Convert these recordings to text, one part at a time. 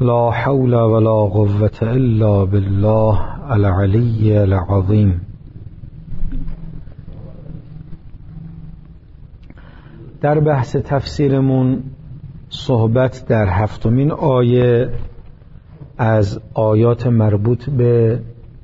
لا حول ولا قوة الا بالله العلی العظیم. در بحث تفسیرمون صحبت در 7مین آیه از آیات مربوط به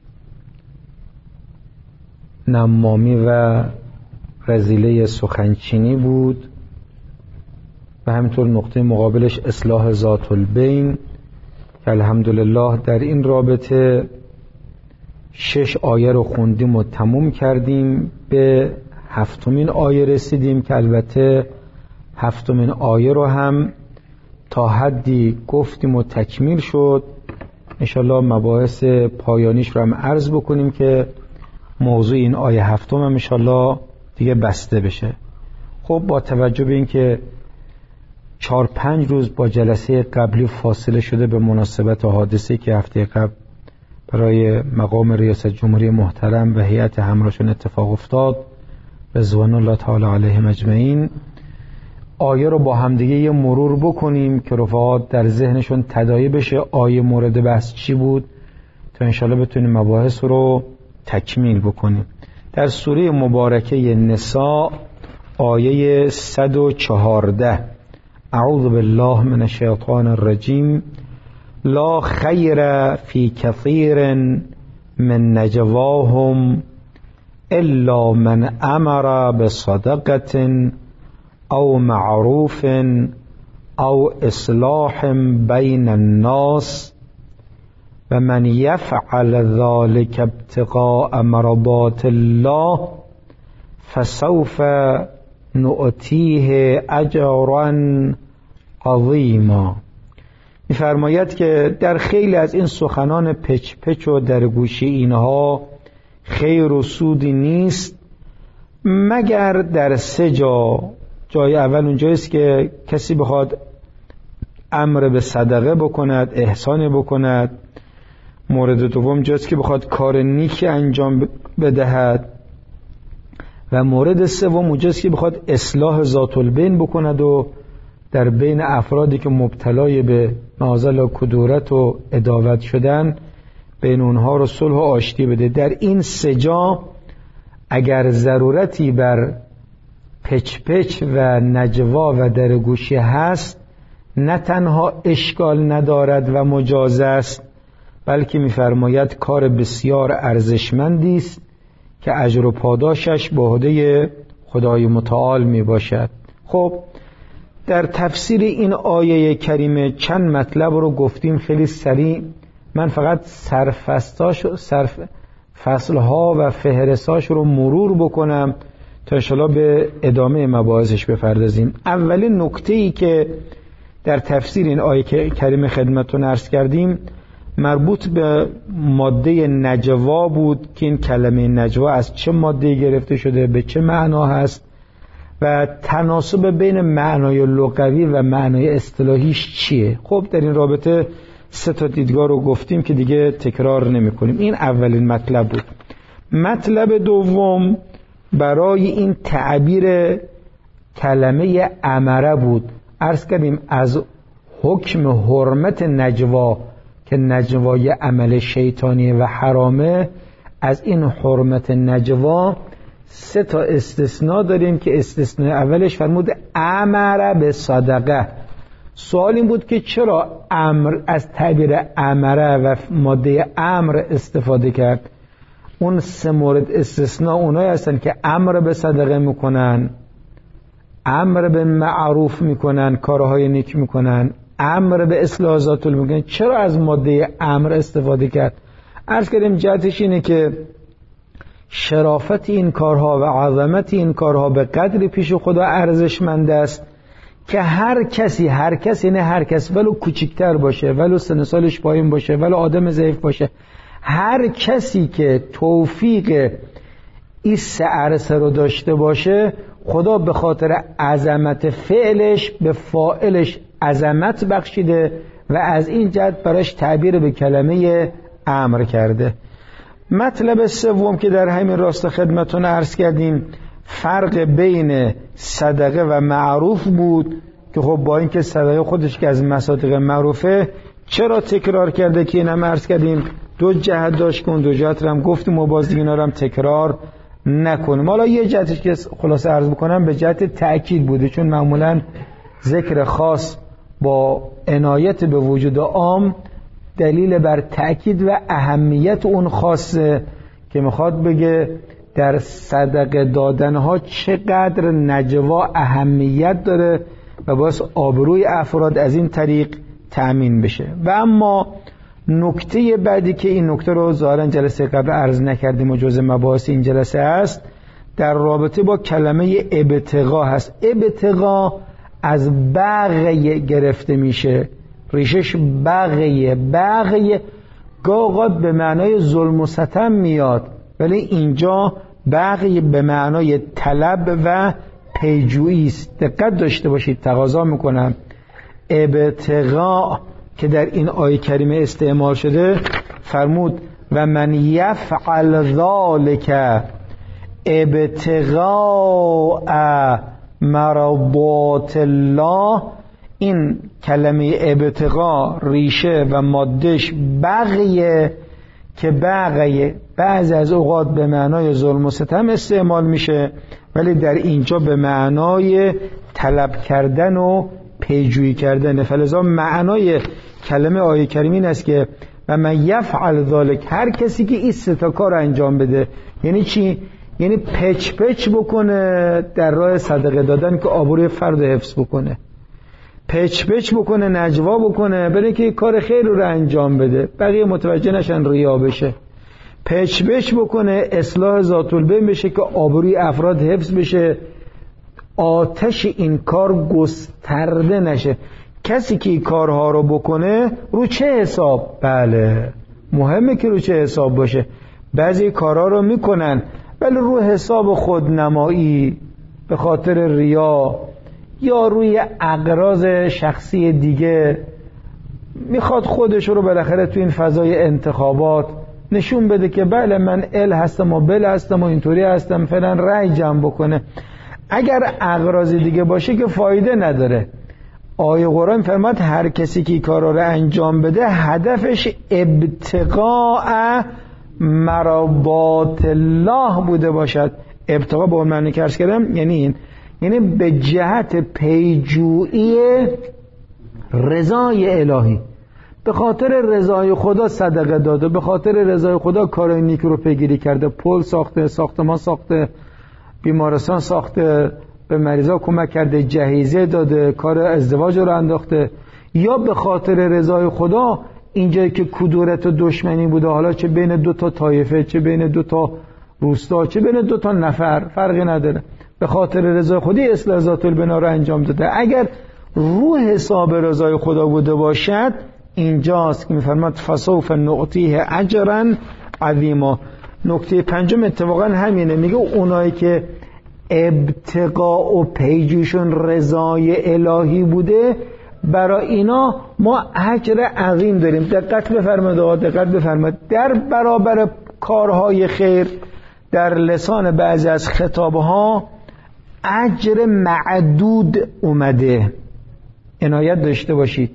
نمامی و رذیله سخنچینی بود و همینطور نقطه مقابلش اصلاح ذات البین که الحمدلله در این رابطه 6 آیه رو خوندیم و تموم کردیم. به 7مین آیه رسیدیم که البته 7مین آیه رو هم تا حدی گفتیم و تکمیل شد. انشالله مباحث پایانیش رو هم عرض بکنیم که موضوع این آیه 7 هم انشالله دیگه بسته بشه. خب با توجه به این که 4-5 روز با جلسه قبلی فاصله شده به مناسبت حادثه‌ای که هفته قبل برای مقام ریاست جمهوری محترم و هیئت همراهشون اتفاق افتاد رضوان الله تعالی علیهم اجمعین، آیه رو با همدیگه یه مرور بکنیم که رفقات در ذهنشون تداعی بشه آیه مورد بحث چی بود تا انشالله بتونیم مباحث رو تکمیل بکنیم. در سوره مبارکه نساء آیه 114 اعوذ بالله من الشیطان الرجیم لا خیر فی کثیر من نجواهم الا من امر بصدقة او معروف او اصلاح بین الناس و من یفعل ذلك ابتغاء مرضات الله فسوف نؤتیه اجرا عظیما. می‌فرماید که در خیلی از این سخنان پچ پچ و در گوشی اینها خیر و سودی نیست مگر در 3 جا. جای اول اونجاییست که کسی بخواد امر به صدقه بکند، احسان بکند. مورد دوم جاست که بخواد کار نیکی انجام بدهد و مورد سوم اونجاست که بخواد اصلاح ذات البین بکند و در بین افرادی که مبتلای به نازل و کدورت و عداوت شدن بین اونها رو صلح و آشتی بده. در این 3 جا اگر ضرورتی بر پچ پچ و نجوا و درگوشی هست نه تنها اشکال ندارد و مجاز است بلکه می‌فرماید کار بسیار ارزشمندی است که اجر و پاداشش به عهده خدای متعال می باشد. خب در تفسیر این آیه کریمه چند مطلب رو گفتیم خیلی سریع. من فقط فصلها و فهرستاش رو مرور بکنم تا انشاءالله به ادامه مباحثش بپردازیم. اولین نکته‌ای که در تفسیر این آیه کریمه خدمتتون عرض کردیم مربوط به ماده نجوا بود که این کلمه نجوا از چه ماده گرفته شده، به چه معنا هست و تناسب بین معنای لغوی و معنای اصطلاحیش چیه. خب در این رابطه 3 دیدگاه رو گفتیم که دیگه تکرار نمی کنیم. این اولین مطلب بود. مطلب دوم برای این تعبیر کلمه امره بود. عرض کردیم از حکم حرمت نجوا که نجوای عمل شیطانی و حرامه، از این حرمت نجوا 3 استثناء داریم که استثناء اولش فرمود امر به صدقه. سوال این بود که چرا امر از تعبیر امره و ماده امر استفاده کرد؟ اون 3 مورد استثناء اونایی هستن که امر به صدقه میکنن، امر به معروف میکنن، کارهای نیک میکنن، امر به اصلاح ذات البین. چرا از ماده امر استفاده کرد؟ عرض کردیم جهتش اینه که شرافت این کارها و عظمت این کارها به قدری پیش خدا ارزشمند است که هر کسی نه هر کس ولو کوچکتر باشه، ولو سن سالش پایین باشه، ولو آدم ضعیف باشه، هر کسی که توفیق این 3 عرصه رو داشته باشه خدا به خاطر عظمت فعلش به فاعلش عظمت بخشیده و از این جهت براش تعبیر به کلمه امر کرده. مطلب سوم که در همین راستا خدمتون عرض کردیم فرق بین صدقه و معروف بود که خب با اینکه صدقه خودش که از مصادیق معروفه چرا تکرار کرده که اینم عرض کردیم 2 جهت داشت که اون 2 جهت رو هم گفتیم و باز دیگه اینا رو هم تکرار نکنیم. حالا یه جهتش که خلاصه عرض بکنم به جهت تأکید بوده، چون معمولا ذکر خاص با عنایت به وجود عام دلیل بر تأکید و اهمیت اون خاصه که میخواد بگه در صدقه دادنها چقدر نجوا اهمیت داره و باعث آبروی افراد از این طریق تأمین بشه. و اما نکته بعدی که این نکته رو ظاهرا جلسه قبل عرض نکردیم و جزء مباحث این جلسه است، در رابطه با کلمه ابتغا هست. ابتغا از بغی گرفته میشه، ریشش بغی گاهی به معنای ظلم و ستم میاد، ولی اینجا بغی به معنای طلب و پیجویی است. دقت داشته باشید، تقاضا میکنم ابتغا که در این آیه کریمه استعمال شده، فرمود و من یفعل ذالک ابتغاء مرضات الله. این کلمه ابتغا ریشه و مادش بغیه که بغیه بعضی از اوقات به معنای ظلم و ستم استعمال میشه، ولی در اینجا به معنای طلب کردن و پیجویی کردن. فلذا معنای کلمه آیه کریمه این است که و من یفعل ذالک، هر کسی که این 3 تا کار انجام بده. یعنی چی؟ یعنی پچ بکنه در راه صدقه دادن که آبروی فرد حفظ بکنه، پچ بکنه، نجوا بکنه برای که کار خیر رو انجام بده، بقیه متوجه نشن ریا بشه، پچ بکنه اصلاح ذات البین بشه که آبروی افراد حفظ بشه، آتش این کار گسترده نشه. کسی که این کارها رو بکنه رو چه حساب؟ بله مهمه که رو چه حساب باشه. بعضی کارها رو میکنن ولی رو حساب خودنمایی، به خاطر ریا یا روی اغراض شخصی دیگه، میخواد خودش رو بالاخره تو این فضای انتخابات نشون بده که بله من ال هستم و بل هستم و اینطوری هستم، فعلا رأی جمع بکنه. اگر اغراض دیگه باشه که فایده نداره. آیه قرآن فرماد هر کسی که کارا رو انجام بده هدفش ابتغاء مرضات الله بوده باشد. ابتغاء به اون معنی که عرض کردم یعنی این، یعنی به جهت پیجویی رضای الهی، به خاطر رضای خدا صدقه داده، به خاطر رضای خدا کارهای نیک رو پیگیری کرده، پل ساخته، ساختمان ساخته، بیمارستان ساخته، به مریضا کمک کرده، جهیزه داده، کار ازدواج رو انداخته، یا به خاطر رضای خدا اینجایی که کدورت و دشمنی بوده، حالا چه بین 2 تا طایفه، چه بین 2 تا روستا، چه بین 2 تا نفر، فرقی نداره، به خاطر رضای خودی اصلاح ذات البنا رو انجام داده. اگر روح حساب رضای خدا بوده باشد، اینجاست که میفرماد فسوف نعطیه اجرا عظیما. نکته 5 اتفاقا همینه، میگه اونایی که ابتغاء و پیجوشون رضای الهی بوده، برای اینا ما اجر عظیم داریم. دقت بفرمایید در برابر کارهای خیر در لسان بعضی از خطابها اجر معدود اومده. عنایت داشته باشید،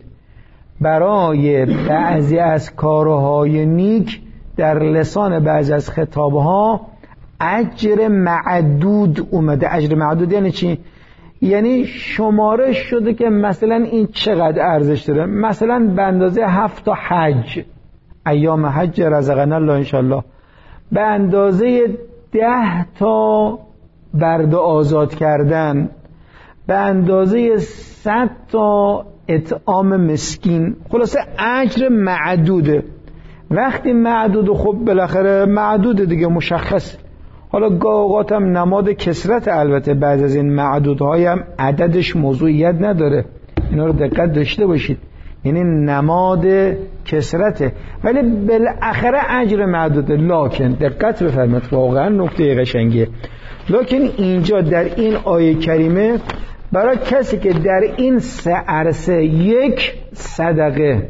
برای بعضی از کارهای نیک در لسان بعضی از خطابها اجر معدود اومده. اجر معدود یعنی چی؟ یعنی شمارش شده که مثلا این چقدر ارزش داره، مثلا به اندازه 7 تا حج، ایام حج رزقنا الله انشالله، به اندازه 10 تا برده آزاد کردن، به اندازه 100 تا اطعام مسکین. خلاصه اجر معدوده. وقتی معدود، خب بالاخره معدود دیگه مشخص. حالا گاهات هم نماد کثرت، البته بعض از این معدودهای هم عددش موضوعیت نداره، اینا رو دقت داشته باشید، یعنی نماد کثرته، ولی بالاخره اجر معدوده. لکن دقت بفرمایید، واقعا نکته قشنگیه. لکن اینجا در این آیه کریمه برای کسی که در این 3 عرصه، 1 صدقه،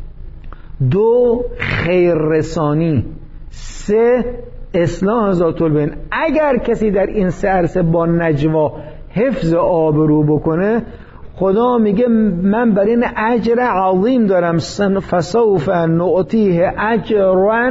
2 خیر رسانی، 3 اصلاح ذات البین، اگر کسی در این 3 عرصه با نجوا حفظ آبرو بکنه، خدا میگه من برای این اجر عظیم دارم، فسوف نؤتیه اجرا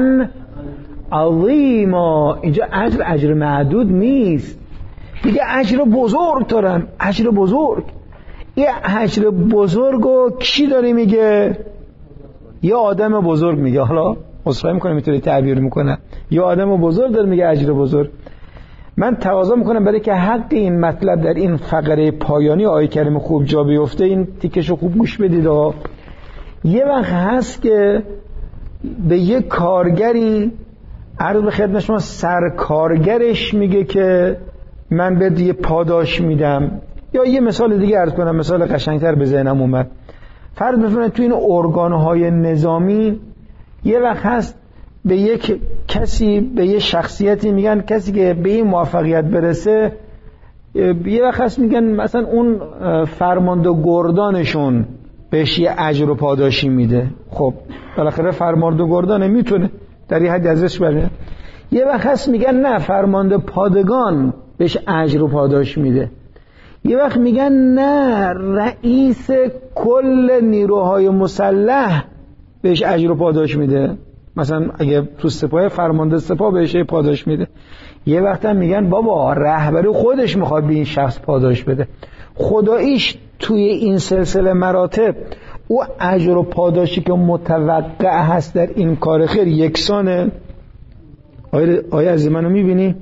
عظیما. اینجا اجر معدود نیست، میگه اجر بزرگ دارم، اجر بزرگ. یه اجر بزرگو کی داره میگه؟ یه آدم بزرگ میگه. حالا اصلاح میکنه، میتونه تعبیر میکنه، یه آدم بزرگ داره میگه اجر بزرگ. من تقاضا میکنم برای که حق این مطلب در این فقره پایانی آیه کریم خوب جا بیفته، این تیکشو خوب گوش بدید. یه وقت هست که به یه کارگری عرض به خدمت شما، سرکارگرش میگه که من بهت یه پاداش میدم. یا یه مثال دیگه عرض کنم، مثال قشنگتر به ذهنم اومد. فرض بفرمایید تو این ارگانهای نظامی یه وقت هست به یک کسی، به یه شخصیتی میگن کسی که به این موفقیت برسه، یه وقت هست میگن مثلا اون فرمانده گردانشون بهش یه اجر و پاداشی میده. خب بالاخره فرمانده گردانه میتونه در یه حد ازش بره. یه وقت هست میگن نه، فرمانده پادگان بهش اجر و پاداش میده. یه وقت میگن نه، رئیس کل نیروهای مسلح بهش اجر و پاداش میده. مثلا اگه تو سپاه فرمانده سپاه بهش پاداش میده. یه وقت هم میگن بابا رهبری خودش میخواد به این شخص پاداش بده. خداییش توی این سلسله مراتب او اجر و پاداشی که متوقع هست در این کار خیر یکسانه. آیا از منو میبینی؟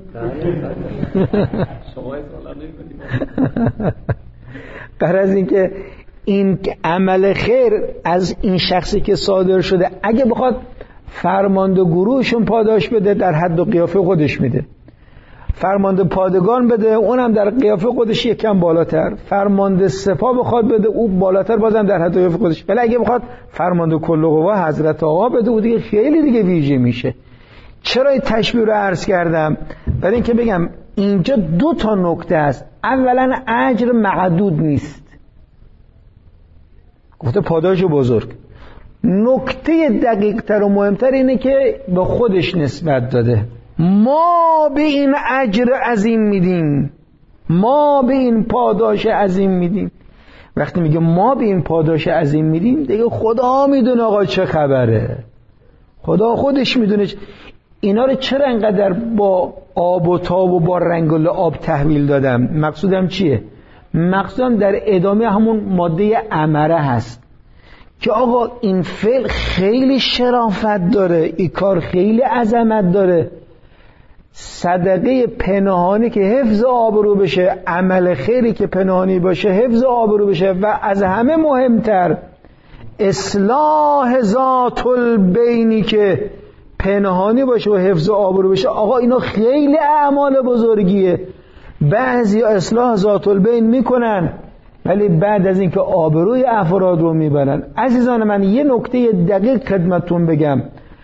غرض این که این عمل خیر از این شخصی که صادر شده اگه بخواد فرمانده گروهشون پاداش بده در حد و قیافه خودش میده، فرمانده پادگان بده اونم در قیافه خودش یکم بالاتر، فرمانده سپاه بخواد بده او بالاتر بازم در حد و قیافه خودش، ولی اگه بخواد فرمانده کل قوا حضرت آقا بده او دیگه خیلی دیگه ویژه میشه. چرا این تشبیه رو عرض کردم؟ برای اینکه بگم اینجا دو تا نکته است. اولا اجر معدود نیست، گفته پاداش بزرگ. نکته دقیق تر و مهمتر اینه که به خودش نسبت داده. ما به این اجر عظیم میدیم، ما به این پاداش عظیم میدیم. وقتی میگه ما به این پاداش عظیم میدیم دیگه خدا میدونه آقا چه خبره، خدا خودش میدونه. اینا رو چرا انقدر با آب و تاب و با رنگ و لعاب تحویل دادم؟ مقصودم چیه؟ مقصودم در ادامه همون ماده امره هست که آقا این فعل خیلی شرافت داره، این کار خیلی عظمت داره. صدقه پنهانی که حفظ آبرو بشه، عمل خیری که پنهانی باشه حفظ آبرو بشه، و از همه مهمتر اصلاح ذات البینی که پنهانی باشه و حفظ آبرو بشه. آقا اینا خیلی اعمال بزرگیه. بعضی اصلاح ذات البین میکنن ولی بعد از اینکه آبروی افراد رو میبرن. عزیزان من یه نکته دقیق خدمتتون بگم،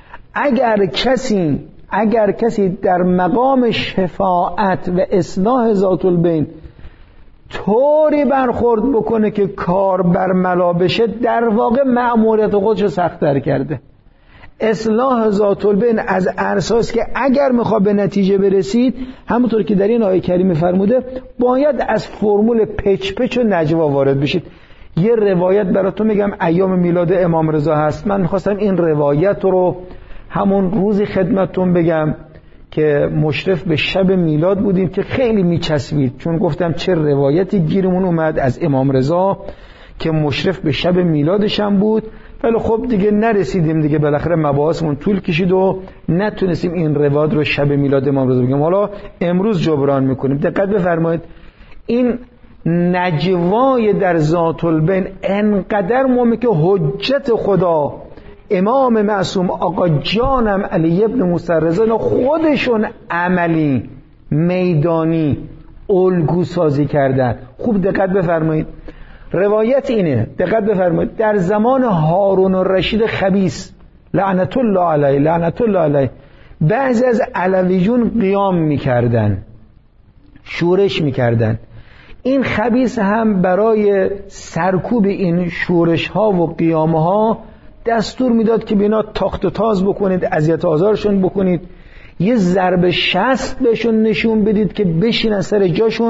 اگر کسی در مقام شفاعت و اصلاح ذات البین طوری برخورد بکنه که کار برملا بشه، در واقع مأموریت خودشو سخت‌تر کرده. اصلاح ذات البین از اساس که اگر میخواد به نتیجه برسید، همونطور که در این آیه کریمه فرموده، باید از فرمول پچ و نجوا وارد بشید. یه روایت براتون میگم، ایام میلاد امام رضا هست. من میخواستم این روایت رو همون روزی خدمتتون بگم که مشرف به شب میلاد بودیم که خیلی میچسبید، چون گفتم چه روایتی گیرمون اومد از امام رضا که مشرف به شب میلادش هم بود. ولی خب دیگه نرسیدیم دیگه، بالاخره مباحثمون طول کشید و نتونستیم این روایت رو شب میلاد امام رضا بگیم. حالا امروز جبران میکنیم. دقت بفرمایید، این نجوای در ذات البین انقدر مهمه که حجت خدا، امام معصوم آقا جانم علی ابن موسی رضا خودشون عملی میدانی الگو سازی کردن. خوب دقت بفرمایید، روایت اینه، دقت بفرمایید، در زمان هارون الرشید خبیث لعنت الله علیه بعضی از علویون قیام میکردن، شورش میکردن. این خبیث هم برای سرکوب این شورش ها و قیام ها دستور میداد که بینا تاخت و تاز بکنید، اذیت آزارشون بکنید، یه ضرب شست بهشون نشون بدید که بشینن سر جاشون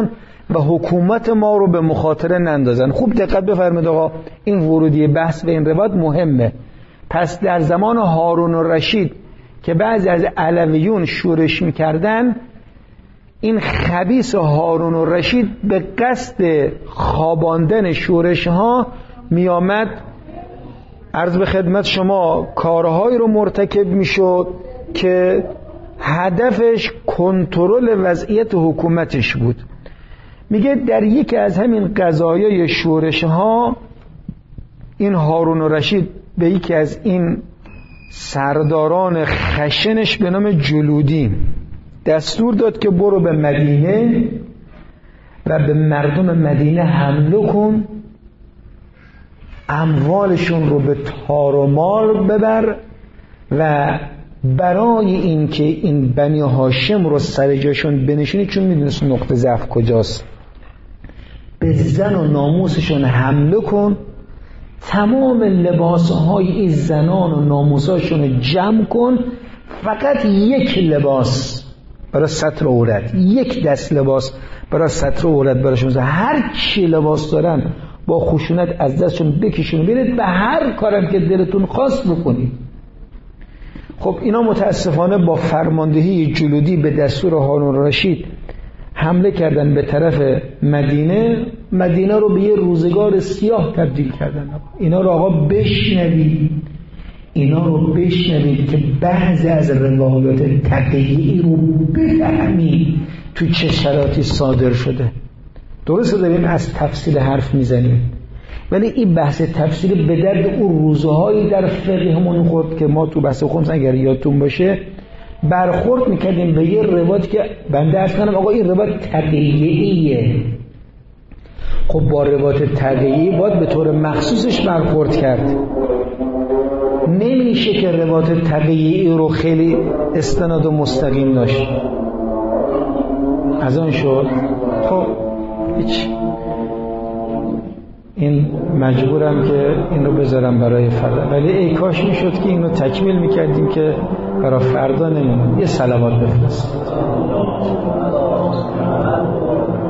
و حکومت ما رو به مخاطره نندازن. خوب دقت بفرمایید آقا، این ورودی بحث به این روایت مهمه. پس در زمان هارون الرشید که بعضی از علویون شورش میکردن، این خبیث هارون الرشید به قصد خواباندن شورش ها میامد، عرض به خدمت شما کارهایی رو مرتکب میشد که هدفش کنترل وضعیت حکومتش بود. میگه در یکی از همین قضایای شورش ها این هارون الرشید به یکی از این سرداران خشنش به نام جلودی دستور داد که برو به مدینه و به مردم مدینه حمله کن، اموالشون رو به تار و مال ببر و برای این که این بنی هاشم رو سر جاشون بنشونی، چون میدونست نقطه ضعف کجاست، به زن و ناموسشون حمله کن، تمام لباسهای این زنان و ناموساشون جمع کن، فقط یک لباس برای ستر عورت، یک دست لباس برای ستر عورت براشون، هر چی لباس دارن با خشونت از دستشون بکشون، برید به هر کارم که دلتون خواست بکنید. خب اینا متاسفانه با فرماندهی جلودی به دستور هارون الرشید حمله کردن به طرف مدینه. مدینه رو به یه روزگار سیاه تبدیل کردن. اینا رو آقا بشنوید، اینا رو بشنوید که بعضی از روایات تقیی رو بفهمید تو چه شرایطی صادر شده. درسته داریم از تفصیل حرف میزنیم، ولی این بحث تفصیل به درد اون روزهایی در فقهمون خورد که ما تو بحث خمس اگر یادتون باشه برخورد میکردیم به یه روایت که بنده عرض کنم آقا این روایت تقییه. خب با روایت تقییه باید به طور مخصوصش برخورد کرد. نمیشه که روایت تقییه رو خیلی استناد و مستقیم داشت. از آن شد خب هیچ، این مجبورم که اینو بذارم برای فردا، ولی ای کاش میشد که اینو تکمیل میکردیم که برای فردا نمیمون. یه صلوات بفرست.